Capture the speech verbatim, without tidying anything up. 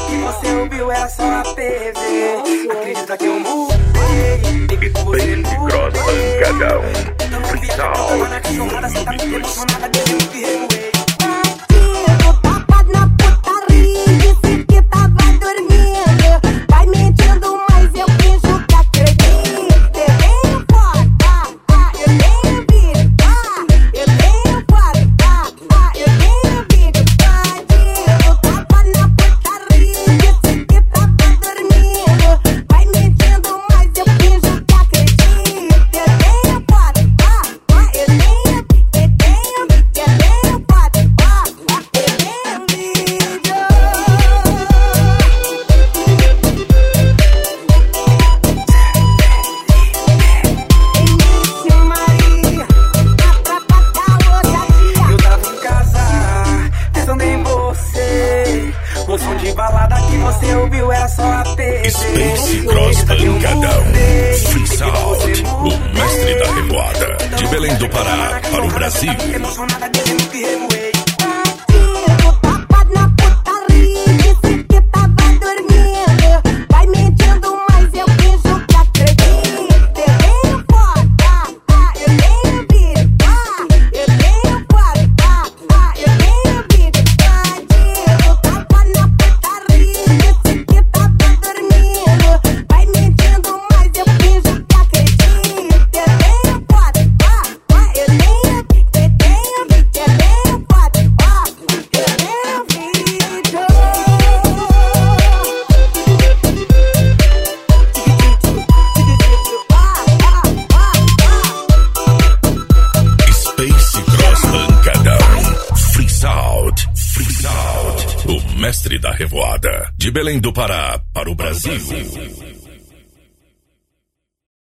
que você ouviu era só a T V. Acredita que eu mudei, baby, com você mudei. Pancadão, freestyle. Você tá muito emocionada desde que revoei. O som de balada que você ouviu era só a T V. Space Cross Pancadão, Freestyle, o mestre da revoada. De Belém do Pará para o Brasil. Emocionada dizendo que revoei. O mestre da revoada. De Belém do Pará para o Brasil.